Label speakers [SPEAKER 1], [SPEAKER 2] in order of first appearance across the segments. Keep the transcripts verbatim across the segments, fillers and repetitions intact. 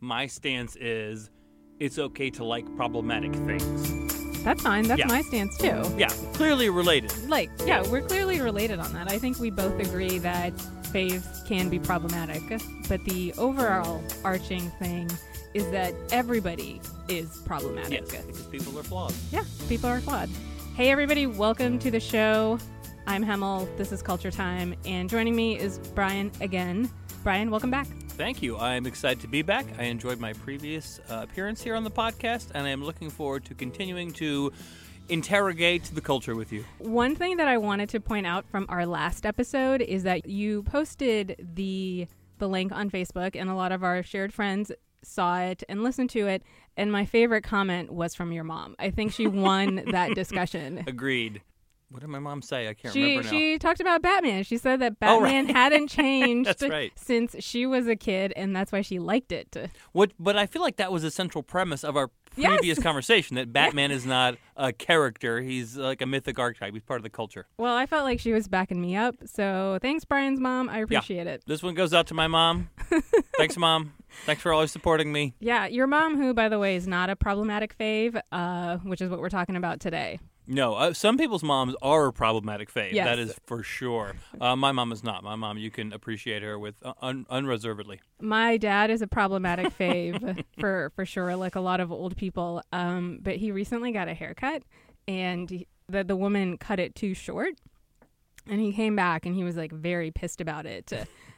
[SPEAKER 1] my stance is it's okay to like problematic things.
[SPEAKER 2] That's fine. That's
[SPEAKER 1] Yeah.
[SPEAKER 2] my stance, too.
[SPEAKER 1] Yeah, clearly related.
[SPEAKER 2] Like, yeah, we're clearly related on that. I think we both agree that faves can be problematic, but the overall arching thing is that everybody is problematic.
[SPEAKER 1] Yes, because people are flawed.
[SPEAKER 2] Yeah, people are flawed. Hey, everybody, welcome to the show. I'm Hemel. This is Culture Time, and joining me is Brian again. Brian, welcome back.
[SPEAKER 1] Thank you. I'm excited to be back. I enjoyed my previous uh, appearance here on the podcast, and I am looking forward to continuing to interrogate the culture with you.
[SPEAKER 2] One thing that I wanted to point out from our last episode is that you posted the the link on Facebook, and a lot of our shared friends saw it and listened to it, and my favorite comment was from your mom. I think she won that discussion.
[SPEAKER 1] Agreed. What did my mom say? I can't
[SPEAKER 2] She
[SPEAKER 1] remember now.
[SPEAKER 2] she talked about Batman. She said that
[SPEAKER 1] Oh,
[SPEAKER 2] Batman
[SPEAKER 1] right.
[SPEAKER 2] hadn't changed
[SPEAKER 1] That's right.
[SPEAKER 2] since she was a kid, and that's why she liked it.
[SPEAKER 1] What? But I feel like that was a central premise of our
[SPEAKER 2] Yes.
[SPEAKER 1] previous conversation, that Batman is not a character. He's like a mythic archetype. He's part of the culture.
[SPEAKER 2] Well, I felt like she was backing me up, so thanks, Brian's mom. I appreciate it.
[SPEAKER 1] This one goes out to my mom. Thanks, Mom. Thanks for always supporting me.
[SPEAKER 2] Yeah, your mom, who, by the way, is not a problematic fave, uh, which is what we're talking about today.
[SPEAKER 1] No, uh, some people's moms are a problematic fave.
[SPEAKER 2] Yes.
[SPEAKER 1] That is for sure. Uh, my mom is not. My mom, you can appreciate her with uh, un- unreservedly.
[SPEAKER 2] My dad is a problematic fave for, for sure, like a lot of old people. Um, but he recently got a haircut, and he, the, the woman cut it too short. And he came back, and he was, like, very pissed about it.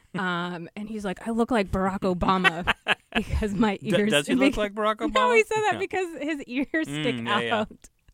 [SPEAKER 2] Um, and he's like, I look like Barack Obama because my
[SPEAKER 1] D-
[SPEAKER 2] ears...
[SPEAKER 1] does he look like Barack Obama?
[SPEAKER 2] No, he said that
[SPEAKER 1] No.
[SPEAKER 2] because his ears stick
[SPEAKER 1] Mm, yeah, yeah.
[SPEAKER 2] out.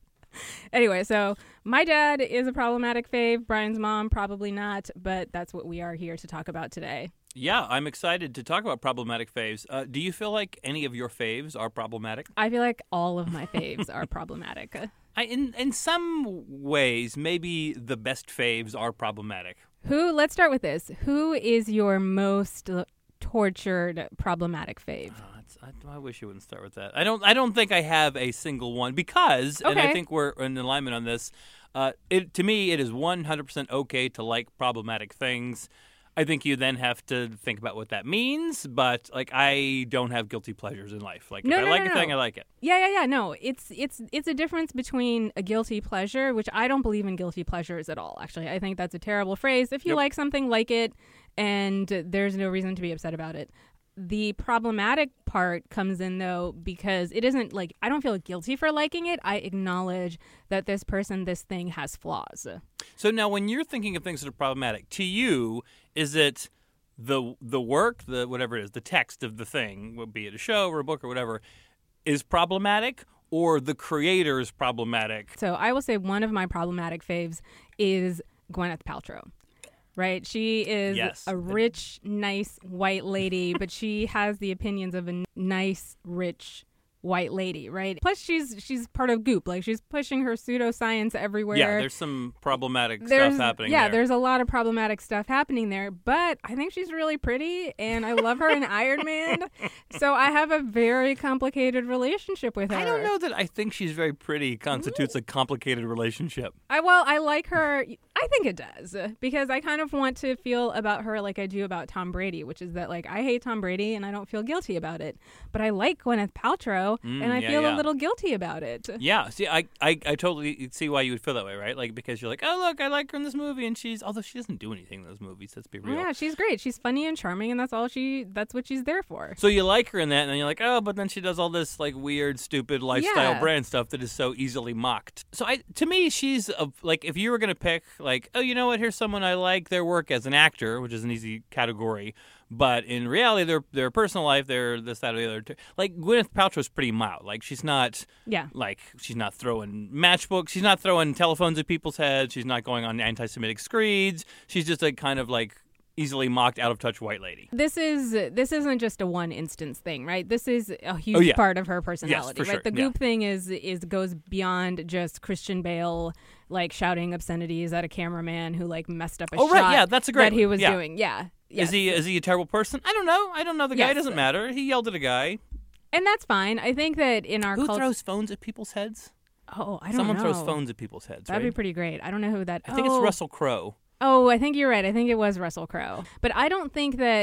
[SPEAKER 2] Anyway, so my dad is a problematic fave. Brian's mom, probably not, but that's what we are here to talk about today.
[SPEAKER 1] Yeah, I'm excited to talk about problematic faves. Uh, do you feel like any of your faves are problematic?
[SPEAKER 2] I feel like all of my faves are problematic.
[SPEAKER 1] I, in in some ways, maybe the best faves are problematic.
[SPEAKER 2] Who, let's start with this. Who is your most uh, tortured problematic fave?
[SPEAKER 1] Uh, it's, I, I wish you wouldn't start with that. I don't. I don't think I have a single one because, and I
[SPEAKER 2] Okay.
[SPEAKER 1] think we're in alignment on this. Uh, it to me, it is one hundred percent okay to like problematic things. I think you then have to think about what that means. But like, I don't have guilty pleasures in life. Like,
[SPEAKER 2] No,
[SPEAKER 1] if I
[SPEAKER 2] no,
[SPEAKER 1] like
[SPEAKER 2] no,
[SPEAKER 1] a
[SPEAKER 2] no.
[SPEAKER 1] thing, I like it.
[SPEAKER 2] Yeah, yeah, yeah. No, it's it's it's a difference between a guilty pleasure, which I don't believe in guilty pleasures at all, actually. I think that's a terrible phrase. If you
[SPEAKER 1] Yep.
[SPEAKER 2] like something, like it, and there's no reason to be upset about it. The problematic part comes in, though, because it isn't like I don't feel guilty for liking it. I acknowledge that this person, this thing has flaws.
[SPEAKER 1] So now, when you're thinking of things that are problematic to you, is it the the work, the whatever it is, the text of the thing, be it a show or a book or whatever, is problematic, or the creator is problematic?
[SPEAKER 2] So I will say one of my problematic faves is Gwyneth Paltrow. Right? She is
[SPEAKER 1] Yes.
[SPEAKER 2] a rich, nice white lady, but she has the opinions of a n- nice, rich white lady, right? Plus, she's she's part of Goop. Like, she's pushing her pseudoscience everywhere.
[SPEAKER 1] Yeah, there's some problematic
[SPEAKER 2] There's-
[SPEAKER 1] stuff happening
[SPEAKER 2] yeah,
[SPEAKER 1] there.
[SPEAKER 2] there's a lot of problematic stuff happening there, but I think she's really pretty, and I love her in Iron Man. So I have a very complicated relationship with her.
[SPEAKER 1] I don't know that I think she's very pretty constitutes a complicated relationship.
[SPEAKER 2] I well, I like her. I think it does, because I kind of want to feel about her like I do about Tom Brady, which is that, like, I hate Tom Brady and I don't feel guilty about it, but I like Gwyneth Paltrow
[SPEAKER 1] Mm,
[SPEAKER 2] and I
[SPEAKER 1] yeah,
[SPEAKER 2] feel
[SPEAKER 1] yeah.
[SPEAKER 2] a little guilty about it.
[SPEAKER 1] Yeah, see, I, I, I totally see why you would feel that way, right? Like, because you're like, oh, look, I like her in this movie, and she's, although she doesn't do anything in those movies, let's be real.
[SPEAKER 2] Yeah, she's great. She's funny and charming, and that's all she. That's what she's there for.
[SPEAKER 1] So you like her in that, and then you're like, oh, but then she does all this like weird, stupid lifestyle
[SPEAKER 2] Yeah.
[SPEAKER 1] brand stuff that is so easily mocked. So I, to me, she's a, like, if you were gonna pick, like, oh, you know what? Here's someone I like their work as an actor, which is an easy category, but in reality, their their personal life, they're this, that, or the other. Like Gwyneth Paltrow's pretty mild. Like she's not,
[SPEAKER 2] Yeah.
[SPEAKER 1] like she's not throwing matchbooks, she's not throwing telephones at people's heads, she's not going on anti-Semitic screeds. She's just a kind of like easily mocked, out of touch white lady.
[SPEAKER 2] This is this isn't just a one instance thing, right? This is a huge
[SPEAKER 1] Oh, yeah.
[SPEAKER 2] part of her personality,
[SPEAKER 1] for
[SPEAKER 2] right?
[SPEAKER 1] sure,
[SPEAKER 2] The
[SPEAKER 1] yeah.
[SPEAKER 2] Goop thing is is goes beyond just Christian Bale like shouting obscenities at a cameraman who like messed up a
[SPEAKER 1] Oh,
[SPEAKER 2] shot
[SPEAKER 1] right, yeah, that's a great
[SPEAKER 2] that he
[SPEAKER 1] one,
[SPEAKER 2] was
[SPEAKER 1] yeah.
[SPEAKER 2] doing. Yeah. Yes.
[SPEAKER 1] Is he is he a terrible person? I don't know. I don't know the guy.
[SPEAKER 2] Yes.
[SPEAKER 1] It doesn't matter. He yelled at a guy.
[SPEAKER 2] And that's fine. I think that in our
[SPEAKER 1] Who
[SPEAKER 2] culture,
[SPEAKER 1] throws phones at people's heads?
[SPEAKER 2] oh, I don't
[SPEAKER 1] Someone
[SPEAKER 2] know.
[SPEAKER 1] throws phones at people's heads,
[SPEAKER 2] That'd
[SPEAKER 1] right?
[SPEAKER 2] be pretty great. I don't know who that.
[SPEAKER 1] I think
[SPEAKER 2] oh.
[SPEAKER 1] it's Russell Crowe.
[SPEAKER 2] Oh, I think you're right. I think it was Russell Crowe. But I don't think that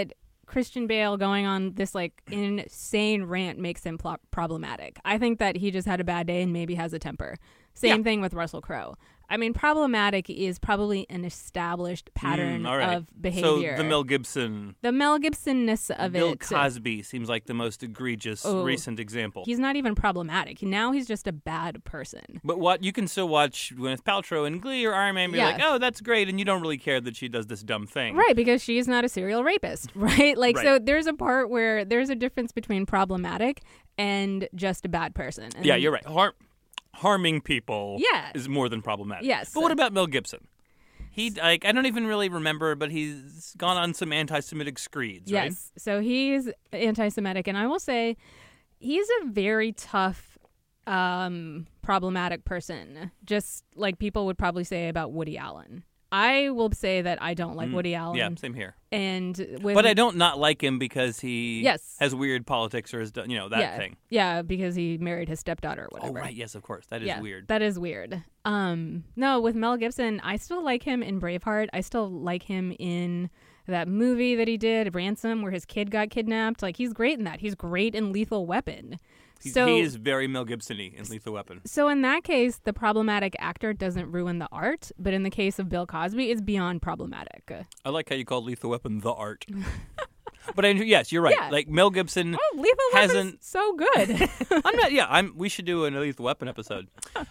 [SPEAKER 2] Christian Bale going on this like insane rant makes him pl- problematic. I think that he just had a bad day and maybe has a temper. Same
[SPEAKER 1] Yeah.
[SPEAKER 2] thing with Russell Crowe. I mean, problematic is probably an established pattern
[SPEAKER 1] Mm, all right.
[SPEAKER 2] of behavior.
[SPEAKER 1] So the Mel Gibson,
[SPEAKER 2] The Mel Gibson-ness of
[SPEAKER 1] Bill
[SPEAKER 2] it.
[SPEAKER 1] Cosby seems like the most egregious
[SPEAKER 2] Oh.
[SPEAKER 1] recent example.
[SPEAKER 2] He's not even problematic. Now he's just a bad person.
[SPEAKER 1] But what you can still watch Gwyneth Paltrow in Glee or Iron Man, be
[SPEAKER 2] Yeah.
[SPEAKER 1] like, oh, that's great, and you don't really care that she does this dumb thing.
[SPEAKER 2] Right, because she's not a serial rapist, right? Like,
[SPEAKER 1] Right.
[SPEAKER 2] so there's a part where there's a difference between problematic and just a bad person. And
[SPEAKER 1] Yeah, you're right. Har- harming people
[SPEAKER 2] Yeah.
[SPEAKER 1] is more than problematic.
[SPEAKER 2] Yes.
[SPEAKER 1] But what about Mel Gibson? He, like, I don't even really remember, but he's gone on some anti-Semitic screeds, right?
[SPEAKER 2] Yes. So he's anti-Semitic, and I will say he's a very tough, um, problematic person, just like people would probably say about Woody Allen. I will say that I don't like
[SPEAKER 1] Mm,
[SPEAKER 2] Woody Allen.
[SPEAKER 1] Yeah, same here.
[SPEAKER 2] And with,
[SPEAKER 1] But I don't not like him because he
[SPEAKER 2] Yes.
[SPEAKER 1] has weird politics or has done, you know, that
[SPEAKER 2] yeah,
[SPEAKER 1] thing.
[SPEAKER 2] Yeah, because he married his stepdaughter or
[SPEAKER 1] Oh,
[SPEAKER 2] whatever.
[SPEAKER 1] right. Yes, of course. That is
[SPEAKER 2] yeah,
[SPEAKER 1] weird.
[SPEAKER 2] That is weird. Um, no, with Mel Gibson, I still like him in Braveheart. I still like him in that movie that he did, Ransom, where his kid got kidnapped. Like, he's great in that. He's great in Lethal Weapon.
[SPEAKER 1] He's,
[SPEAKER 2] So,
[SPEAKER 1] he is very Mel Gibson-y in Lethal Weapon.
[SPEAKER 2] so in that case, the problematic actor doesn't ruin the art. But in the case of Bill Cosby, it's beyond problematic.
[SPEAKER 1] I like how you call Lethal Weapon the art. But I, yes, you're right.
[SPEAKER 2] Yeah.
[SPEAKER 1] Like Mel Gibson
[SPEAKER 2] Oh, Lethal Weapon's
[SPEAKER 1] hasn't.
[SPEAKER 2] so good.
[SPEAKER 1] I'm not. Yeah, I'm. We should do a Lethal Weapon episode.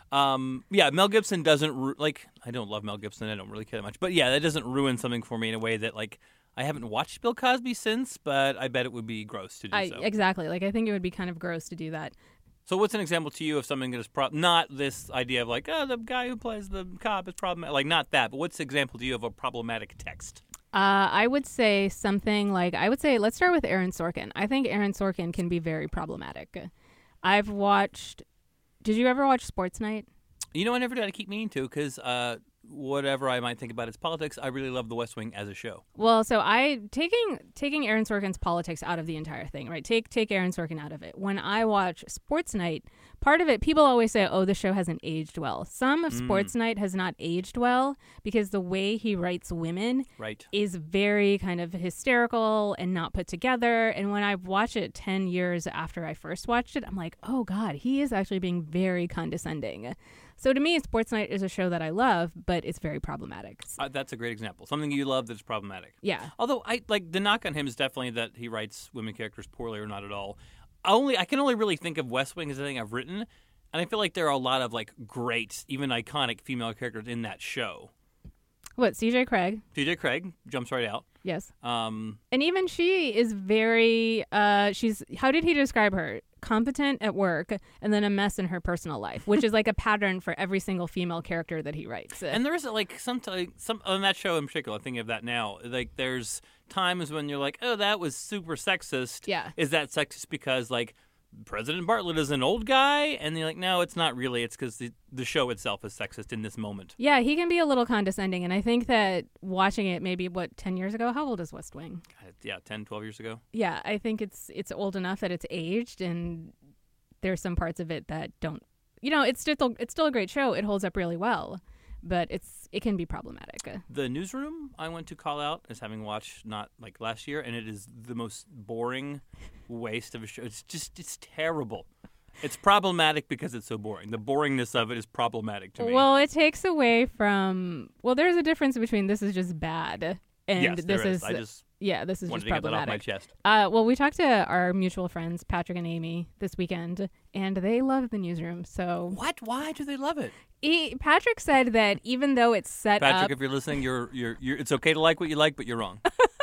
[SPEAKER 1] Um, yeah, Mel Gibson doesn't ru- like. I don't love Mel Gibson. I don't really care that much. But yeah, that doesn't ruin something for me in a way that like I haven't watched Bill Cosby since. But I bet it would be gross to do
[SPEAKER 2] I,
[SPEAKER 1] so.
[SPEAKER 2] exactly. Like, I think it would be kind of gross to do that.
[SPEAKER 1] So what's an example to you of something that is pro- not this idea of like, oh, the guy who plays the cop is problematic, like not that, but what's an example to you of a problematic text?
[SPEAKER 2] Uh, I would say something like, I would say, let's start with Aaron Sorkin. I think Aaron Sorkin can be very problematic. I've watched, did you ever watch Sports Night?
[SPEAKER 1] You know, I never did. I keep meaning to because uh, whatever I might think about its politics, I really love The West Wing as a show.
[SPEAKER 2] Well, so I, taking taking Aaron Sorkin's politics out of the entire thing, right? Take, take Aaron Sorkin out of it. When I watch Sports Night, part of it, people always say, oh, the show hasn't aged well. Some of
[SPEAKER 1] Mm.
[SPEAKER 2] Sports Night has not aged well because the way he writes women
[SPEAKER 1] Right.
[SPEAKER 2] is very kind of hysterical and not put together. And when I watch it ten years after I first watched it, I'm like, oh God, he is actually being very condescending. So to me, Sports Night is a show that I love, but it's very problematic.
[SPEAKER 1] Uh, that's a great example. Something you love that's problematic.
[SPEAKER 2] Yeah.
[SPEAKER 1] Although I like the knock on him is definitely that he writes women characters poorly or not at all. Only I can only really think of West Wing as the thing I've written, and I feel like there are a lot of like great, even iconic female characters in that show.
[SPEAKER 2] What, C J Craig?
[SPEAKER 1] T J Craig jumps right out.
[SPEAKER 2] Yes.
[SPEAKER 1] Um,
[SPEAKER 2] And even she is very, uh, she's, how did he describe her? Competent at work and then a mess in her personal life, which is like a pattern for every single female character that he writes.
[SPEAKER 1] and there is like sometimes some on that show in particular. I'm thinking of that now. Like there's times when you're like, oh, that was super sexist.
[SPEAKER 2] Yeah.
[SPEAKER 1] Is that sexist because like President Bartlett is an old guy? And you're like, no, it's not really. It's because the, the show itself is sexist in this moment.
[SPEAKER 2] Yeah, he can be a little condescending. And I think that watching it maybe, what, ten years ago? How old is West Wing?
[SPEAKER 1] God, yeah, ten, twelve years ago.
[SPEAKER 2] Yeah, I think it's it's old enough that it's aged, and there's some parts of it that don't, you know, it's still it's still a great show. It holds up really well, but it's it can be problematic.
[SPEAKER 1] The Newsroom I went to call out as having watched not like last year, and it is the most boring waste of a show. It's just it's terrible. It's problematic because it's so boring. The boringness of it is problematic to me.
[SPEAKER 2] Well, it takes away from, well, there's a difference between this is just bad and
[SPEAKER 1] yes,
[SPEAKER 2] this
[SPEAKER 1] there is.
[SPEAKER 2] is,
[SPEAKER 1] I just
[SPEAKER 2] yeah, this is
[SPEAKER 1] wanted
[SPEAKER 2] just
[SPEAKER 1] to get that off my
[SPEAKER 2] problematic.
[SPEAKER 1] chest.
[SPEAKER 2] Uh, well, we talked to our mutual friends, Patrick and Amy, this weekend, and they love the Newsroom. So
[SPEAKER 1] What? Why do they love it?
[SPEAKER 2] he, Patrick said that even though it's set
[SPEAKER 1] Patrick,
[SPEAKER 2] up,
[SPEAKER 1] if you're listening, you're, you're you're it's okay to like what you like, but you're wrong.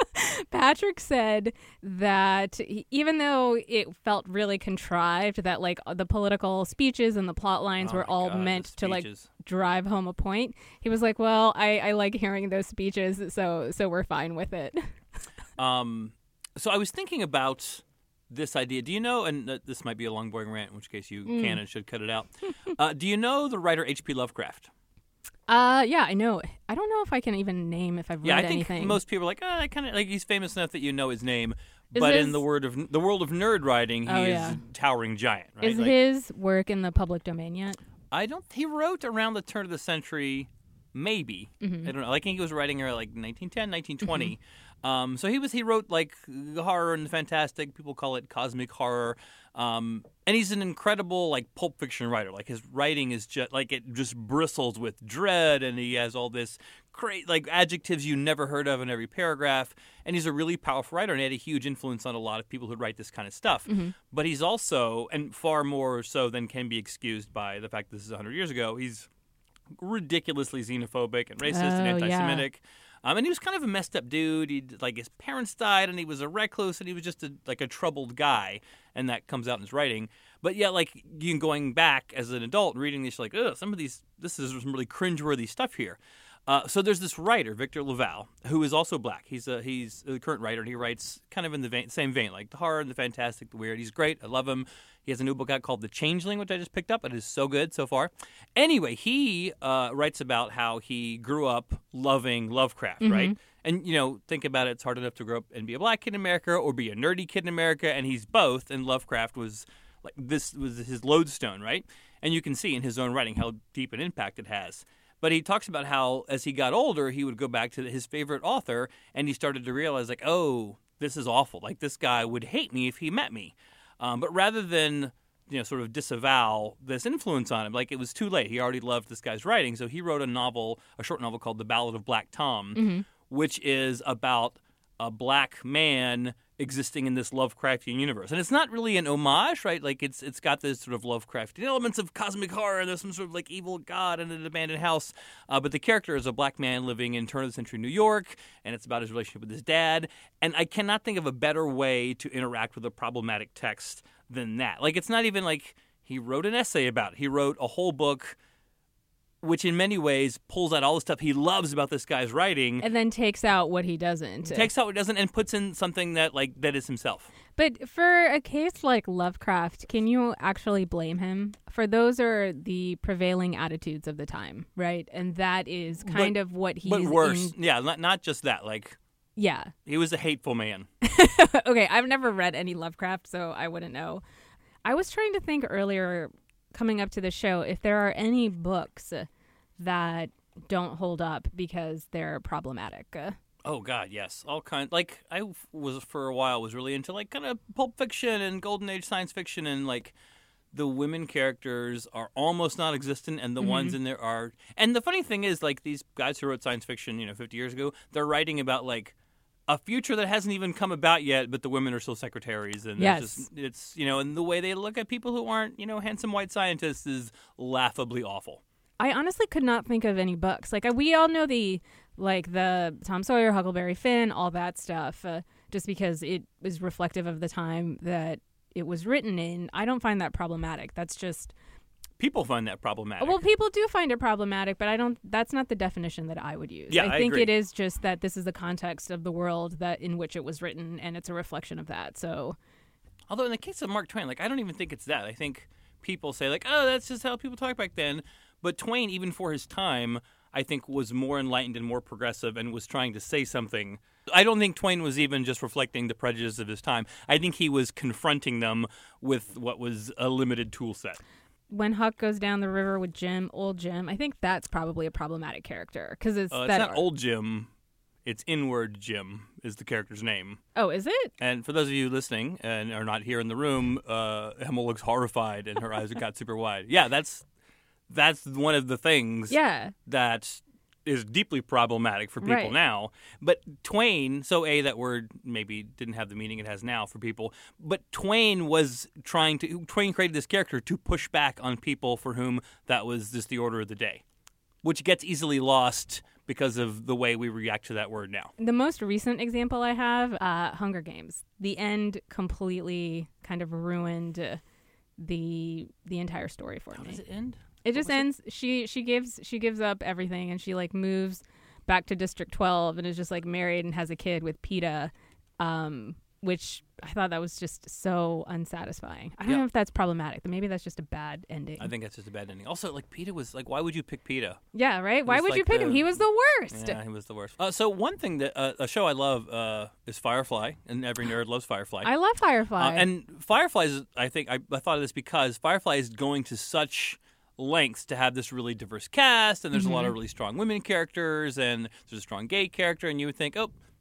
[SPEAKER 2] Patrick said that he, even though it felt really contrived, that like the political speeches and the plot lines
[SPEAKER 1] Oh
[SPEAKER 2] were
[SPEAKER 1] my
[SPEAKER 2] all
[SPEAKER 1] God,
[SPEAKER 2] meant
[SPEAKER 1] the
[SPEAKER 2] to like
[SPEAKER 1] speeches.
[SPEAKER 2] drive home a point. He was like, "Well, I, I like hearing those speeches, so so we're fine with it."
[SPEAKER 1] Um, so I was thinking about this idea. Do you know, and uh, this might be a long, boring rant, in which case you
[SPEAKER 2] Mm.
[SPEAKER 1] can and should cut it out. uh, do you know the writer H P Lovecraft?
[SPEAKER 2] Uh, yeah, I know. I don't know if I can even name if I've
[SPEAKER 1] Yeah,
[SPEAKER 2] read
[SPEAKER 1] I think
[SPEAKER 2] anything.
[SPEAKER 1] most people are like, oh, I kind of like he's famous enough that you know his name.
[SPEAKER 2] Is
[SPEAKER 1] But in
[SPEAKER 2] his-
[SPEAKER 1] the word of the world of nerd writing, he
[SPEAKER 2] Oh,
[SPEAKER 1] is
[SPEAKER 2] yeah.
[SPEAKER 1] a towering giant. Right?
[SPEAKER 2] Is
[SPEAKER 1] Like,
[SPEAKER 2] his work in the public domain yet?
[SPEAKER 1] I don't. He wrote around the turn of the century, maybe.
[SPEAKER 2] Mm-hmm.
[SPEAKER 1] I don't know. I think he was writing around like nineteen ten, nineteen twenty. Um, so he was he wrote like horror and fantastic. People call it cosmic horror. Um, and he's an incredible like pulp fiction writer. Like his writing is just like it just bristles with dread, and he has all this great like adjectives you never heard of in every paragraph. And he's a really powerful writer, and he had a huge influence on a lot of people who write this kind of stuff.
[SPEAKER 2] Mm-hmm.
[SPEAKER 1] But he's also, and far more so than can be excused by the fact that this is one hundred years ago, he's ridiculously xenophobic and racist
[SPEAKER 2] Oh,
[SPEAKER 1] and
[SPEAKER 2] yeah.
[SPEAKER 1] anti-Semitic. Um, and he was kind of a messed up dude. He like his parents died, and he was a recluse, and he was just a, like a troubled guy, and that comes out in his writing. But yeah, like you going back as an adult and reading this, you're like, ugh, some of these, this is some really cringeworthy stuff here. Uh, so there's this writer, Victor LaValle, who is also black. He's a he's a current writer, and he writes kind of in the vein, same vein, like the horror and the fantastic, the weird. He's great. I love him. He has a new book out called The Changeling, which I just picked up. It is so good so far. Anyway, he uh, writes about how he grew up loving Lovecraft,
[SPEAKER 2] Mm-hmm.
[SPEAKER 1] right? And, you know, think about it. It's hard enough to grow up and be a black kid in America or be a nerdy kid in America, and he's both. And Lovecraft was like this was his lodestone, right? And you can see in his own writing how deep an impact it has. But he talks about how as he got older, he would go back to his favorite author, and he started to realize, like, oh, this is awful. Like, this guy would hate me if he met me. Um, but rather than, you know, sort of disavow this influence on him, like, it was too late. He already loved this guy's writing, so he wrote a novel, a short novel called The Ballad of Black Tom,
[SPEAKER 2] Mm-hmm.
[SPEAKER 1] which is about a black man existing in this Lovecraftian universe. And it's not really an homage, right? Like, it's it's got this sort of Lovecraftian elements of cosmic horror, and there's some sort of, like, evil god in an abandoned house. Uh, but the character is a black man living in turn-of-the-century New York, and it's about his relationship with his dad. And I cannot think of a better way to interact with a problematic text than that. Like, it's not even like he wrote an essay about it. He wrote a whole book which in many ways pulls out all the stuff he loves about this guy's writing,
[SPEAKER 2] And then takes out what he doesn't.
[SPEAKER 1] takes out what doesn't, and puts in something that like that is himself.
[SPEAKER 2] But for a case like Lovecraft, can you actually blame him? For those are the prevailing attitudes of the time, right? And that is kind
[SPEAKER 1] But-
[SPEAKER 2] of what he's
[SPEAKER 1] But worse,
[SPEAKER 2] in-
[SPEAKER 1] yeah, not, not just that. Like
[SPEAKER 2] Yeah.
[SPEAKER 1] he was a hateful man.
[SPEAKER 2] Okay, I've never read any Lovecraft, so I wouldn't know. I was trying to think earlier, coming up to the show, if there are any books that don't hold up because they're problematic. Uh,
[SPEAKER 1] Oh God, yes, all kind. Like I was for a while was really into like kind of pulp fiction and golden age science fiction, and like the women characters are almost non-existent, and the
[SPEAKER 2] Mm-hmm.
[SPEAKER 1] ones in there are. And the funny thing is, like these guys who wrote science fiction, you know, fifty years ago, they're writing about like a future that hasn't even come about yet, but the women are still secretaries, and
[SPEAKER 2] Yes.
[SPEAKER 1] it's just, it's you know, and the way they look at people who aren't you know handsome white scientists is laughably awful.
[SPEAKER 2] I honestly could not think of any books. Like, we all know the, like, the Tom Sawyer, Huckleberry Finn, all that stuff, uh, just because it was reflective of the time that it was written in. I don't find that problematic. That's just...
[SPEAKER 1] People find that problematic.
[SPEAKER 2] Well, people do find it problematic, but I don't. That's not the definition that I would use.
[SPEAKER 1] Yeah,
[SPEAKER 2] I
[SPEAKER 1] I
[SPEAKER 2] think
[SPEAKER 1] agree.
[SPEAKER 2] it is just that this is the context of the world that in which it was written, and it's a reflection of that. So,
[SPEAKER 1] Although in the case of Mark Twain, like I don't even think it's that. I think people say like, oh, that's just how people talk back then. But Twain, even for his time, I think was more enlightened and more progressive and was trying to say something. I don't think Twain was even just reflecting the prejudice of his time. I think he was confronting them with what was a limited tool set.
[SPEAKER 2] when Huck goes down the river with Jim, old Jim, I think that's probably a problematic character because it's
[SPEAKER 1] Uh, it's
[SPEAKER 2] that.
[SPEAKER 1] not old Jim. It's Inward Jim is the character's name.
[SPEAKER 2] Oh, is it?
[SPEAKER 1] And for those of you listening and are not here in the room, uh, Emma looks horrified and her eyes got super wide. Yeah, that's that's one of the things
[SPEAKER 2] Yeah.
[SPEAKER 1] that is deeply problematic for people
[SPEAKER 2] Right.
[SPEAKER 1] now. But Twain, so A, that word maybe didn't have the meaning it has now for people, but Twain was trying to, Twain created this character to push back on people for whom that was just the order of the day, which gets easily lost because of the way we react to that word now.
[SPEAKER 2] The most recent example I have, uh, Hunger Games. The end completely kind of ruined uh, the the entire story for
[SPEAKER 1] How
[SPEAKER 2] me.
[SPEAKER 1] does it end?
[SPEAKER 2] It just
[SPEAKER 1] was it?
[SPEAKER 2] ends. She she gives she gives up everything and she like moves back to District twelve and is just like married and has a kid with PETA, um, which I thought that was just so unsatisfying. I don't
[SPEAKER 1] Yeah.
[SPEAKER 2] know if that's problematic, but maybe that's just a bad ending.
[SPEAKER 1] I think that's just a bad ending. Also, like, PETA was, like, why would you pick PETA?
[SPEAKER 2] yeah, right. Why
[SPEAKER 1] was
[SPEAKER 2] would you
[SPEAKER 1] like
[SPEAKER 2] pick him?
[SPEAKER 1] the-
[SPEAKER 2] He was the worst.
[SPEAKER 1] Yeah, he was the worst. Uh, so one thing that, uh, a show I love uh, is Firefly, and every nerd loves Firefly.
[SPEAKER 2] I love Firefly.
[SPEAKER 1] Uh, and Firefly is, I think, I, I thought of this because Firefly is going to such lengths to have this really diverse cast, and there's a lot of really strong women characters, and there's a strong gay character, and you would think, oh,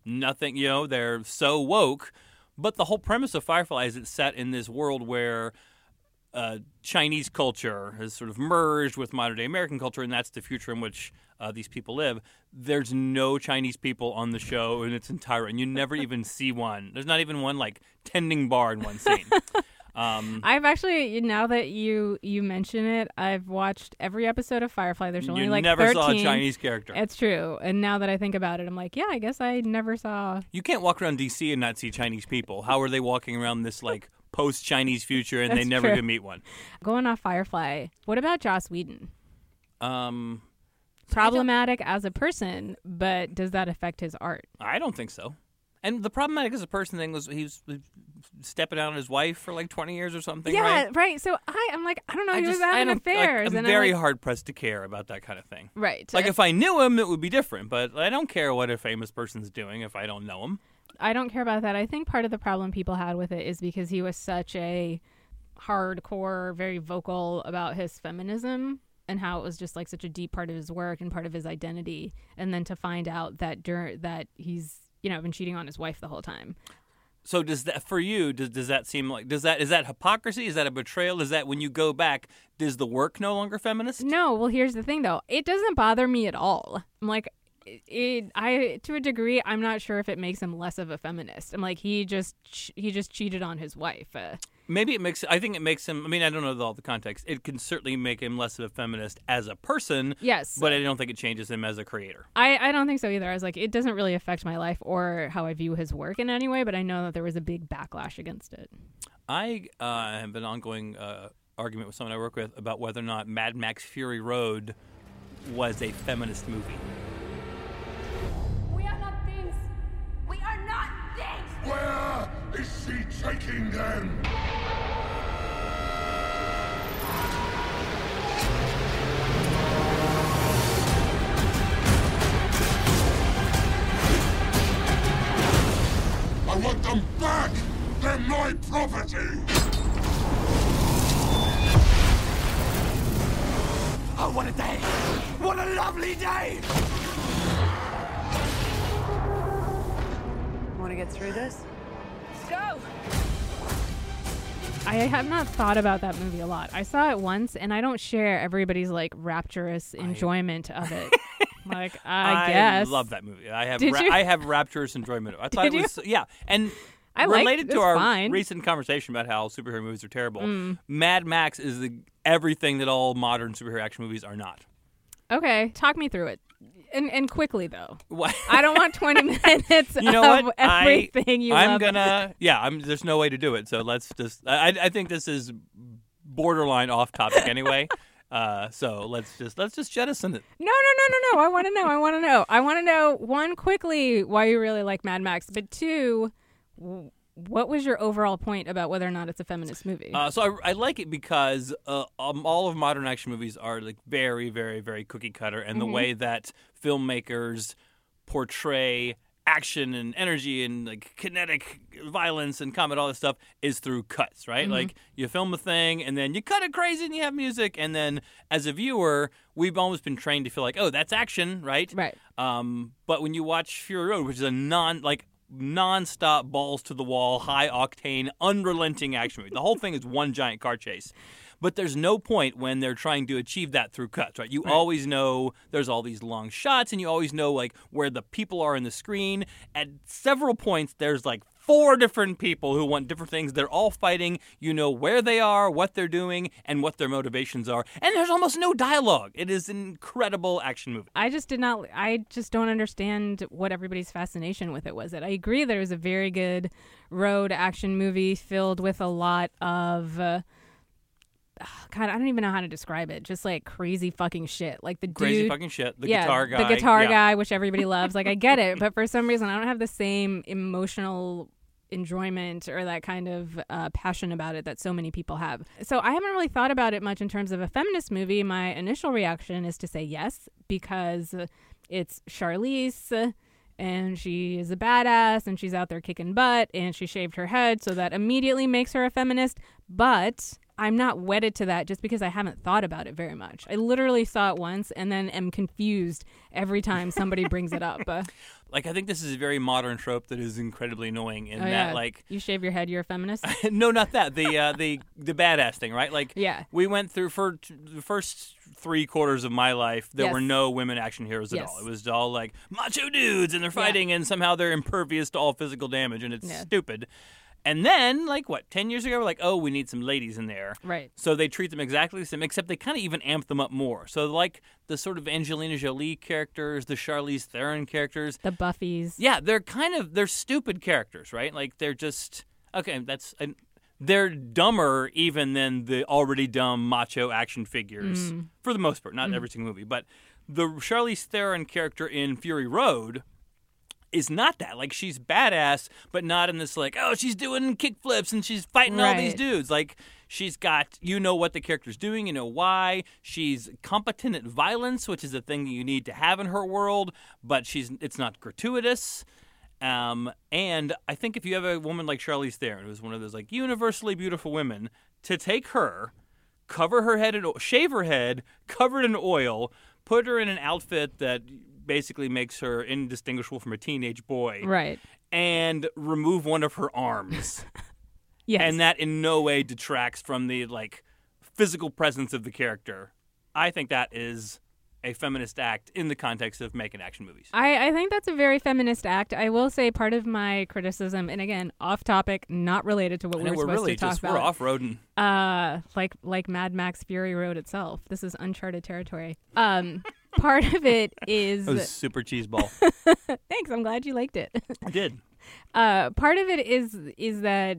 [SPEAKER 1] nothing, you know, they're so woke. But the whole premise of Firefly is it's set in this world where uh, Chinese culture has sort of merged with modern-day American culture, and that's the future in which uh, these people live. There's no Chinese people on the show in its entire, and you never even see one. There's not even one, like, tending bar in one scene. Um,
[SPEAKER 2] I've actually, now that you you mention it, I've watched every episode of Firefly. There's only
[SPEAKER 1] you
[SPEAKER 2] like
[SPEAKER 1] never
[SPEAKER 2] thirteen.
[SPEAKER 1] saw a Chinese character.
[SPEAKER 2] It's true. And now that I think about it, I'm like, yeah, I guess I never saw.
[SPEAKER 1] You can't walk around D C and not see Chinese people. How are they walking around this, like, post-Chinese future and
[SPEAKER 2] That's
[SPEAKER 1] they never
[SPEAKER 2] true.
[SPEAKER 1] could meet one?
[SPEAKER 2] Going off Firefly, what about Joss Whedon?
[SPEAKER 1] Um,
[SPEAKER 2] Problematic as a person, but does that affect his art?
[SPEAKER 1] I don't think so. And the problematic as a person thing was he was stepping out on his wife for like twenty years or something,
[SPEAKER 2] Yeah,
[SPEAKER 1] right?
[SPEAKER 2] right. So I, I'm like, I don't know,
[SPEAKER 1] I
[SPEAKER 2] he
[SPEAKER 1] just,
[SPEAKER 2] was having
[SPEAKER 1] I don't,
[SPEAKER 2] affairs.
[SPEAKER 1] like, I'm
[SPEAKER 2] and
[SPEAKER 1] very
[SPEAKER 2] like,
[SPEAKER 1] hard pressed to care about that kind of thing.
[SPEAKER 2] Right.
[SPEAKER 1] Like if I knew him, it would be different. But I don't care what a famous person's doing if I don't know him.
[SPEAKER 2] I don't care about that. I think part of the problem people had with it is because he was such a hardcore, very vocal about his feminism and how it was just like such a deep part of his work and part of his identity. And then to find out that dur- that he's, you know, been cheating on his wife the whole time.
[SPEAKER 1] So does that for you? Does does that seem like does that is that hypocrisy? Is that a betrayal? Is that when you go back, does the work no longer feminist?
[SPEAKER 2] No, well, here's the thing though. It doesn't bother me at all. I'm like, it, I to a degree, I'm not sure if it makes him less of a feminist. I'm like, he just he just cheated on his wife. Uh,
[SPEAKER 1] Maybe it makes. I think it makes him. I mean, I don't know all the context. It can certainly make him less of a feminist as a person.
[SPEAKER 2] yes,
[SPEAKER 1] But I don't think it changes him as a creator.
[SPEAKER 2] I, I don't think so either. I was like, it doesn't really affect my life or how I view his work in any way, but I know that there was a big backlash against it.
[SPEAKER 1] I uh, have an ongoing uh, argument with someone I work with about whether or not Mad Max Fury Road was a feminist movie.
[SPEAKER 3] We are not things. We are not things.
[SPEAKER 4] Where is she taking them? I want them back! They're my property!
[SPEAKER 5] Oh, what a day! What a lovely day!
[SPEAKER 3] Want to get through this? Let's go.
[SPEAKER 2] I have not thought about that movie a lot. I saw it once, and I don't share everybody's like rapturous enjoyment of it. Like, I, guess.
[SPEAKER 1] I love that movie. I have
[SPEAKER 2] Did
[SPEAKER 1] ra-
[SPEAKER 2] you?
[SPEAKER 1] I have rapturous enjoyment. I thought
[SPEAKER 2] Did
[SPEAKER 1] it was
[SPEAKER 2] you?
[SPEAKER 1] yeah, and
[SPEAKER 2] I liked-
[SPEAKER 1] related to
[SPEAKER 2] it's
[SPEAKER 1] our
[SPEAKER 2] fine.
[SPEAKER 1] recent conversation about how superhero movies are terrible.
[SPEAKER 2] Mm.
[SPEAKER 1] Mad Max is the everything that all modern superhero action movies are not.
[SPEAKER 2] Okay, talk me through it. And and quickly, though.
[SPEAKER 1] What?
[SPEAKER 2] I don't want twenty minutes
[SPEAKER 1] You know
[SPEAKER 2] of
[SPEAKER 1] what?
[SPEAKER 2] everything
[SPEAKER 1] I,
[SPEAKER 2] you
[SPEAKER 1] I'm
[SPEAKER 2] love.
[SPEAKER 1] gonna yeah. I'm. There's no way to do it. So let's just. I I think this is borderline off topic anyway. Uh, so let's just let's just jettison it.
[SPEAKER 2] No, no, no, no, no. I want to know. I want to know. I want to know, one, quickly, why you really like Mad Max. But two, w- what was your overall point about whether or not it's a feminist movie?
[SPEAKER 1] Uh, so I, I like it because uh, um, all of modern action movies are like very, very, very cookie cutter, and the way that filmmakers portray action and energy and like kinetic violence and combat, all this stuff is through cuts, right? Like you film a thing and then you cut it crazy and you have music, and then as a viewer, we've almost been trained to feel like, oh, that's action, right?
[SPEAKER 2] Right.
[SPEAKER 1] Um, but when you watch Fury Road, which is a non like non-stop balls to the wall, high octane, unrelenting action movie, the whole thing is one giant car chase. But there's no point when they're trying to achieve that through cuts, right? You right. always know there's all these long shots, and you always know like where the people are in the screen. At several points, there's like four different people who want different things. They're all fighting. You know where they are, what they're doing, and what their motivations are. And there's almost no dialogue. It is an incredible action movie.
[SPEAKER 2] I just did not, I just don't understand what everybody's fascination with it was. It. I agree there was a very good road action movie filled with a lot of... Uh, God, I don't even know how to describe it. Just like crazy fucking shit. Like the dude,
[SPEAKER 1] crazy fucking shit. The
[SPEAKER 2] yeah,
[SPEAKER 1] guitar guy.
[SPEAKER 2] the guitar
[SPEAKER 1] yeah.
[SPEAKER 2] guy, which everybody loves. Like I get it, but for some reason I don't have the same emotional enjoyment or that kind of uh, passion about it that so many people have. So I haven't really thought about it much in terms of a feminist movie. My initial reaction is to say yes, because it's Charlize. And she is a badass, and she's out there kicking butt, and she shaved her head, so that immediately makes her a feminist. But I'm not wedded to that just because I haven't thought about it very much. I literally saw it once and then am confused every time somebody brings it up. Uh,
[SPEAKER 1] Like, I think this is a very modern trope that is incredibly annoying in
[SPEAKER 2] oh,
[SPEAKER 1] that,
[SPEAKER 2] yeah.
[SPEAKER 1] like...
[SPEAKER 2] You shave your head, you're a feminist?
[SPEAKER 1] no, not that. The uh, the the badass thing, right? Like,
[SPEAKER 2] Yeah.
[SPEAKER 1] we went through, for t- the first three quarters of my life, there
[SPEAKER 2] Yes.
[SPEAKER 1] were no women action heroes at
[SPEAKER 2] Yes.
[SPEAKER 1] all. It was all, like, macho dudes, and they're fighting, and somehow they're impervious to all physical damage, and it's
[SPEAKER 2] Yeah.
[SPEAKER 1] stupid. And then, like, what, ten years ago, we're like, oh, we need some ladies in there.
[SPEAKER 2] Right.
[SPEAKER 1] So they treat them exactly the same, except they kind of even amp them up more. So, like, the sort of Angelina Jolie characters, the Charlize Theron characters,
[SPEAKER 2] The Buffies.
[SPEAKER 1] yeah, they're kind of, they're stupid characters, right? Like, they're just, okay, that's, and they're dumber even than the already dumb macho action figures,
[SPEAKER 2] Mm.
[SPEAKER 1] for the most part, not in every single movie. But the Charlize Theron character in Fury Road is not that. Like, she's badass, but not in this, like, oh, she's doing kickflips and she's fighting all these
[SPEAKER 2] Right.
[SPEAKER 1] dudes. Like, she's got, you know what the character's doing, you know why. She's competent at violence, which is a thing that you need to have in her world, but she's it's not gratuitous. Um, and I think if you have a woman like Charlize Theron, who's one of those, like, universally beautiful women, to take her, cover her head, in, o- shave her head, cover it in oil, put her in an outfit that basically makes her indistinguishable from a teenage boy,
[SPEAKER 2] Right.
[SPEAKER 1] and remove one of her arms.
[SPEAKER 2] Yes.
[SPEAKER 1] And that in no way detracts from the, like, physical presence of the character. I think that is a feminist act in the context of making action movies.
[SPEAKER 2] I, I think that's a very feminist act. I will say part of my criticism, and again, off topic, not related to what
[SPEAKER 1] I
[SPEAKER 2] we
[SPEAKER 1] know
[SPEAKER 2] were
[SPEAKER 1] we're
[SPEAKER 2] supposed
[SPEAKER 1] really
[SPEAKER 2] to talk
[SPEAKER 1] just
[SPEAKER 2] about.
[SPEAKER 1] we're off-roading.
[SPEAKER 2] Uh, like like Mad Max Fury Road itself. This is uncharted territory. Um, part of it is
[SPEAKER 1] That was super cheeseball.
[SPEAKER 2] thanks. I'm glad you liked it.
[SPEAKER 1] I did.
[SPEAKER 2] Uh, part of it is is that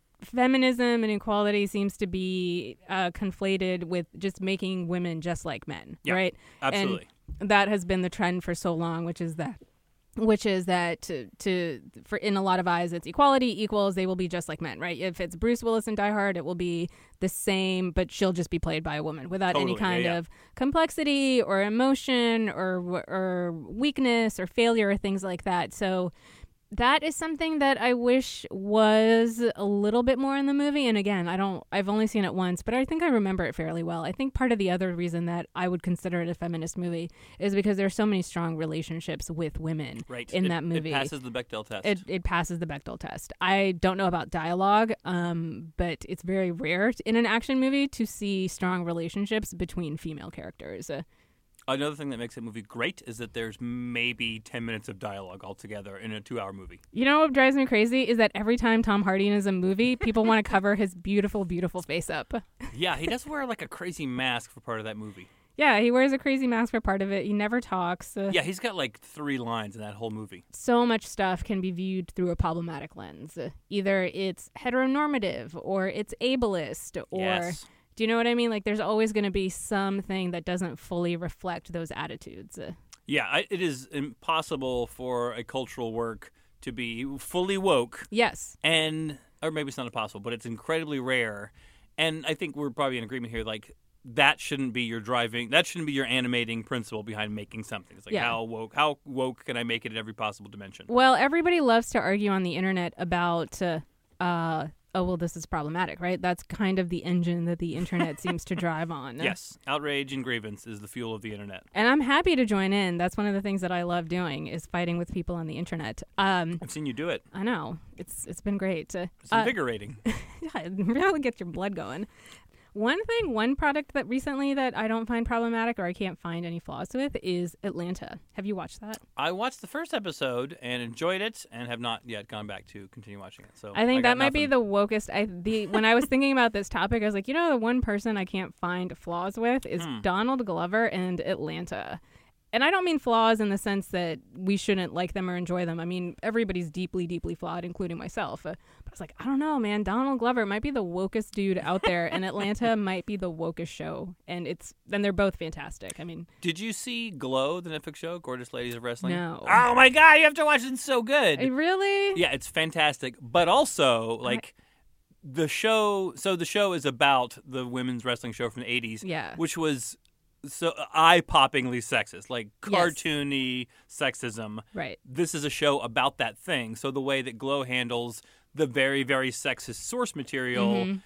[SPEAKER 2] feminism and equality seems to be uh, conflated with just making women just like men,
[SPEAKER 1] Yeah,
[SPEAKER 2] right?
[SPEAKER 1] absolutely.
[SPEAKER 2] And that has been the trend for so long, which is that. Which is that to, to for in a lot of eyes it's equality equals they will be just like men, right? If it's Bruce Willis in Die Hard, it will be the same, but she'll just be played by a woman without
[SPEAKER 1] Totally,
[SPEAKER 2] any kind
[SPEAKER 1] yeah, yeah.
[SPEAKER 2] of complexity or emotion or or weakness or failure or things like that. So that is something that I wish was a little bit more in the movie. And again, I don't, I've only seen it once, but I think I remember it fairly well. I think part of the other reason that I would consider it a feminist movie is because there's so many strong relationships with women
[SPEAKER 1] Right.
[SPEAKER 2] in
[SPEAKER 1] It-
[SPEAKER 2] that movie.
[SPEAKER 1] It passes the Bechdel test.
[SPEAKER 2] It, it passes the Bechdel test. I don't know about dialogue, um, but it's very rare in an action movie to see strong relationships between female characters. Uh,
[SPEAKER 1] Another thing that makes that movie great is that there's maybe ten minutes of dialogue altogether in a two-hour movie.
[SPEAKER 2] You know what drives me crazy is that every time Tom Hardy is in a movie, people want to cover his beautiful, beautiful face up.
[SPEAKER 1] Yeah, he does wear like a crazy mask for part of that movie.
[SPEAKER 2] Yeah, he wears a crazy mask for part of it. He never talks. Uh,
[SPEAKER 1] Yeah, he's got like three lines in that whole movie.
[SPEAKER 2] So much stuff can be viewed through a problematic lens. Uh, either it's heteronormative or it's ableist or...
[SPEAKER 1] Yes.
[SPEAKER 2] Do you know what I mean? Like, there's always going to be something that doesn't fully reflect those attitudes. Uh,
[SPEAKER 1] Yeah, I, it is impossible for a cultural work to be fully woke,
[SPEAKER 2] yes.
[SPEAKER 1] and or maybe it's not impossible, but it's incredibly rare. And I think we're probably in agreement here. Like, that shouldn't be your driving. That shouldn't be your animating principle behind making something. It's like
[SPEAKER 2] Yeah.
[SPEAKER 1] how woke, how woke can I make it in every possible dimension?
[SPEAKER 2] Well, everybody loves to argue on the internet about, uh, uh, oh, well, this is problematic, right? That's kind of the engine that the internet seems to drive on.
[SPEAKER 1] Yes, outrage and grievance is the fuel of the internet.
[SPEAKER 2] And I'm happy to join in. That's one of the things that I love doing is fighting with people on the internet. Um,
[SPEAKER 1] I've seen you do it.
[SPEAKER 2] I know. It's It's been great. Uh,
[SPEAKER 1] It's invigorating.
[SPEAKER 2] yeah, it really gets your blood going. One thing, one product that recently that I don't find problematic or I can't find any flaws with is Atlanta. Have you watched that?
[SPEAKER 1] I watched the first episode and enjoyed it, and have not yet gone back to continue watching it. So
[SPEAKER 2] I think
[SPEAKER 1] got
[SPEAKER 2] that might be
[SPEAKER 1] nothing.
[SPEAKER 2] the wokest. I the when I was thinking about this topic, I was like, you know, the one person I can't find flaws with is
[SPEAKER 1] Hmm.
[SPEAKER 2] Donald Glover and Atlanta. And I don't mean flaws in the sense that we shouldn't like them or enjoy them. I mean, everybody's deeply, deeply flawed, including myself. Uh, but I was like, I don't know, man. Donald Glover might be the wokest dude out there, and Atlanta might be the wokest show. And it's and they're both fantastic. I mean,
[SPEAKER 1] Did you see Glow, the Netflix show, Gorgeous Ladies of Wrestling?
[SPEAKER 2] No.
[SPEAKER 1] Oh my God, you have to watch it. It's so good.
[SPEAKER 2] I really?
[SPEAKER 1] Yeah, it's fantastic. But also, like, the show, so the show is about the women's wrestling show from the eighties,
[SPEAKER 2] Yeah.
[SPEAKER 1] which was so eye-poppingly sexist, like
[SPEAKER 2] Yes.
[SPEAKER 1] cartoony sexism.
[SPEAKER 2] Right.
[SPEAKER 1] This is a show about that thing. So the way that Glow handles the very, very sexist source material
[SPEAKER 2] Mm-hmm.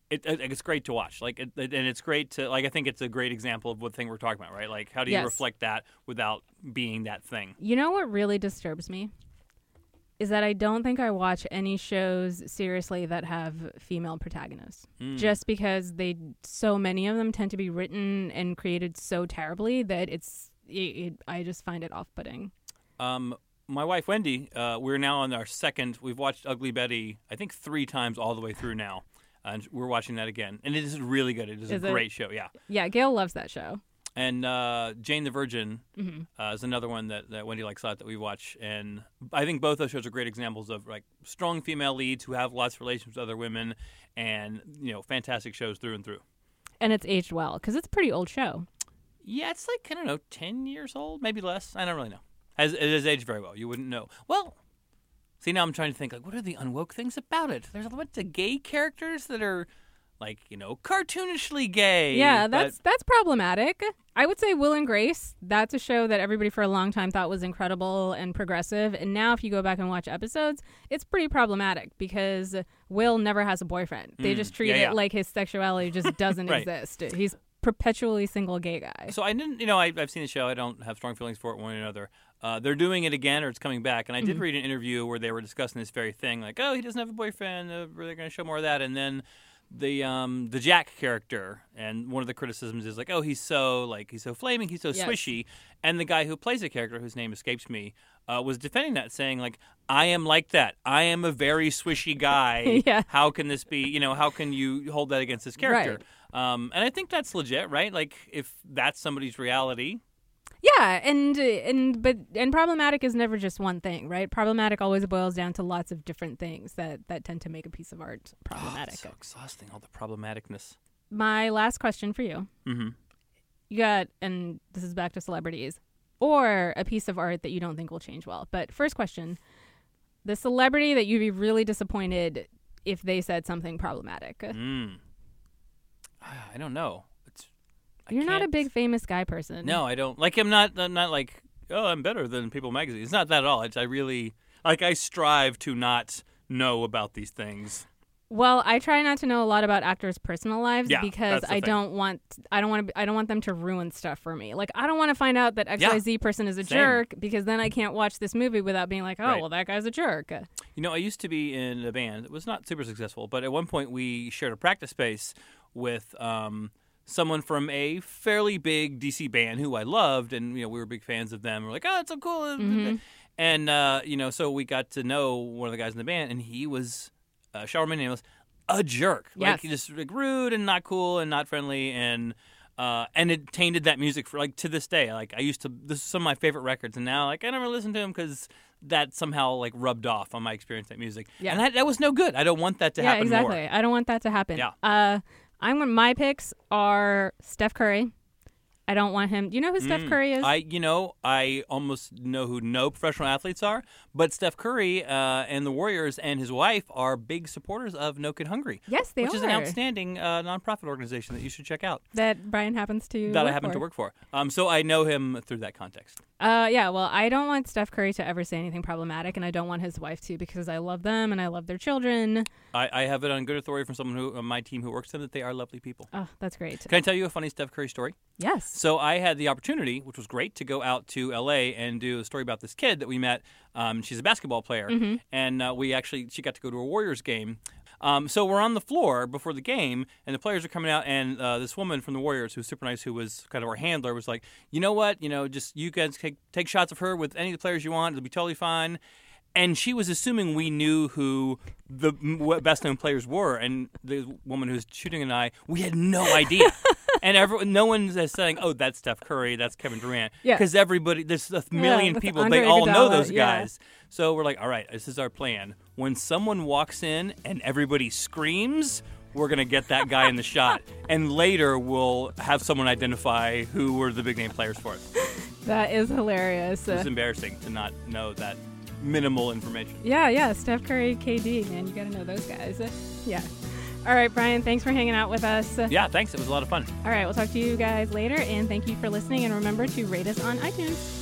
[SPEAKER 1] it, it it's great to watch. Like, it, it, and it's great to like. I think it's a great example of what thing we're talking about, right? Like, how do you
[SPEAKER 2] Yes.
[SPEAKER 1] reflect that without being that thing?
[SPEAKER 2] You know what really disturbs me? Is that I don't think I watch any shows seriously that have female protagonists.
[SPEAKER 1] Mm.
[SPEAKER 2] Just because they, so many of them tend to be written and created so terribly that it's, it, it, I just find it off-putting.
[SPEAKER 1] Um, my wife Wendy, uh, we're now on our second. We've watched Ugly Betty, I think three times all the way through now, and we're watching that again. And it is really good. It is,
[SPEAKER 2] Is
[SPEAKER 1] a
[SPEAKER 2] it?
[SPEAKER 1] great show. Yeah.
[SPEAKER 2] Yeah, Gail loves that show.
[SPEAKER 1] And uh, Jane the Virgin
[SPEAKER 2] Mm-hmm.
[SPEAKER 1] uh, is another one that, that Wendy likes a lot that we watch. And I think both those shows are great examples of like strong female leads who have lots of relationships with other women, and you know, fantastic shows through and through.
[SPEAKER 2] And it's aged well, because it's a pretty old show.
[SPEAKER 1] Yeah, it's like, I don't know, ten years old, maybe less. I don't really know. Has, it has aged very well. You wouldn't know. Well, see, now I'm trying to think, like, what are the unwoke things about it? There's a bunch of gay characters that are, like, you know, cartoonishly gay.
[SPEAKER 2] Yeah,
[SPEAKER 1] but-
[SPEAKER 2] that's that's problematic. I would say Will and Grace, that's a show that everybody for a long time thought was incredible and progressive. And now if you go back and watch episodes, it's pretty problematic because Will never has a boyfriend. They
[SPEAKER 1] Mm,
[SPEAKER 2] just treat
[SPEAKER 1] yeah,
[SPEAKER 2] it
[SPEAKER 1] yeah.
[SPEAKER 2] like his sexuality just doesn't
[SPEAKER 1] Right.
[SPEAKER 2] exist. He's perpetually single gay guy.
[SPEAKER 1] So I didn't, you know, I, I've seen the show. I don't have strong feelings for it one way or another. Uh, they're doing it again, or it's coming back. And I did
[SPEAKER 2] Mm-hmm.
[SPEAKER 1] read an interview where they were discussing this very thing, like, oh, he doesn't have a boyfriend. Uh, they're going to show more of that. And then the um, the Jack character, and one of the criticisms is like, oh, he's so like he's so flaming, he's so
[SPEAKER 2] Yes.
[SPEAKER 1] swishy. And the guy who plays the character, whose name escapes me, uh, was defending that, saying like, I am like that. I am a very swishy guy.
[SPEAKER 2] Yeah.
[SPEAKER 1] How can this be? You know, how can you hold that against this character? Um, and I think that's legit, right? Like, if that's somebody's reality.
[SPEAKER 2] Yeah, and and but and problematic is never just one thing, right? Problematic always boils down to lots of different things that that tend to make a piece of art problematic.
[SPEAKER 1] Oh, it's so exhausting, all the problematicness.
[SPEAKER 2] My last question for you.
[SPEAKER 1] Mm-hmm.
[SPEAKER 2] You got, and this is back to celebrities, or a piece of art that you don't think will change well. But first question, the celebrity that you'd be really disappointed if they said something problematic.
[SPEAKER 1] Mm. Ah, I don't know. It's, I
[SPEAKER 2] You're not a
[SPEAKER 1] can't-
[SPEAKER 2] big famous guy person.
[SPEAKER 1] No, I don't. Like, I'm not, I'm not like, oh, I'm better than People Magazine. It's not that at all. It's, I really, like, I strive to not know about these things.
[SPEAKER 2] Well, I try not to know a lot about actors' personal lives
[SPEAKER 1] Yeah,
[SPEAKER 2] because
[SPEAKER 1] that's the
[SPEAKER 2] I
[SPEAKER 1] thing.
[SPEAKER 2] don't want I don't want to I don't want them to ruin stuff for me. Like I don't want to find out that X Y Z person is a
[SPEAKER 1] Same.
[SPEAKER 2] jerk because then I can't watch this movie without being like, oh,
[SPEAKER 1] Right.
[SPEAKER 2] well, that guy's a jerk.
[SPEAKER 1] You know, I used to be in a band. It was not super successful, but at one point we shared a practice space with um, someone from a fairly big D C band who I loved, and you know we were big fans of them. We're like, oh, it's so cool,
[SPEAKER 2] Mm-hmm.
[SPEAKER 1] and uh, you know, so we got to know one of the guys in the band, and he was uh, Showerman Nameless, a jerk, like
[SPEAKER 2] Yes.
[SPEAKER 1] just like rude and not cool and not friendly, and uh, and it tainted that music for like to this day. Like I used to, this is some of my favorite records, and now like I never listen to him because that somehow like rubbed off on my experience with that music.
[SPEAKER 2] Yeah.
[SPEAKER 1] And that, that was no good. I don't want that to
[SPEAKER 2] yeah,
[SPEAKER 1] happen
[SPEAKER 2] exactly.
[SPEAKER 1] more.
[SPEAKER 2] I don't want that to happen.
[SPEAKER 1] Yeah.
[SPEAKER 2] Uh, I'm my picks are Steph Curry. I don't want him. Do you know who Steph
[SPEAKER 1] Mm.
[SPEAKER 2] Curry is?
[SPEAKER 1] I, you know, I almost know who no professional athletes are, but Steph Curry uh, and the Warriors and his wife are big supporters of No Kid Hungry.
[SPEAKER 2] Yes, they
[SPEAKER 1] which is an
[SPEAKER 2] are.
[SPEAKER 1] outstanding uh, nonprofit organization that you should check out.
[SPEAKER 2] that Brian happens to
[SPEAKER 1] that I
[SPEAKER 2] work
[SPEAKER 1] happen
[SPEAKER 2] for.
[SPEAKER 1] to work for. Um, so I know him through that context.
[SPEAKER 2] Uh, yeah, well, I don't want Steph Curry to ever say anything problematic, and I don't want his wife to because I love them and I love their children.
[SPEAKER 1] I, I have it on good authority from someone who on my team who works with them that they are lovely people.
[SPEAKER 2] Oh, that's great.
[SPEAKER 1] Can I tell you a funny Steph Curry story?
[SPEAKER 2] Yes.
[SPEAKER 1] So I had the opportunity, which was great, to go out to L A and do a story about this kid that we met. Um, she's a basketball player, and uh, we actually she got to go to a Warriors game. Um, so we're on the floor before the game, and the players are coming out, and uh, this woman from the Warriors, who's super nice, who was kind of our handler, was like, you know what, you know, just you guys take take shots of her with any of the players you want, it'll be totally fine. And she was assuming we knew who the m- best known players were, and the woman who's shooting and I, we had no idea. And everyone, no one's saying, "Oh, that's Steph Curry, that's Kevin Durant,"
[SPEAKER 2] Yeah.
[SPEAKER 1] because everybody, there's a million
[SPEAKER 2] that's
[SPEAKER 1] people,
[SPEAKER 2] Andre
[SPEAKER 1] they all know
[SPEAKER 2] Iguodala,
[SPEAKER 1] those
[SPEAKER 2] yeah.
[SPEAKER 1] guys. So we're like, "All right, this is our plan. When someone walks in and everybody screams, we're gonna get that guy in the shot, and later we'll have someone identify who were the big name players for it."
[SPEAKER 2] That is hilarious.
[SPEAKER 1] It's embarrassing to not know that minimal information.
[SPEAKER 2] Yeah, yeah. Steph Curry, K D, man, you got to know those guys. Yeah. All right, Brian, thanks for hanging out with us.
[SPEAKER 1] Yeah, thanks. It was a lot of fun.
[SPEAKER 2] All right, we'll talk to you guys later, and thank you for listening. And remember to rate us on iTunes.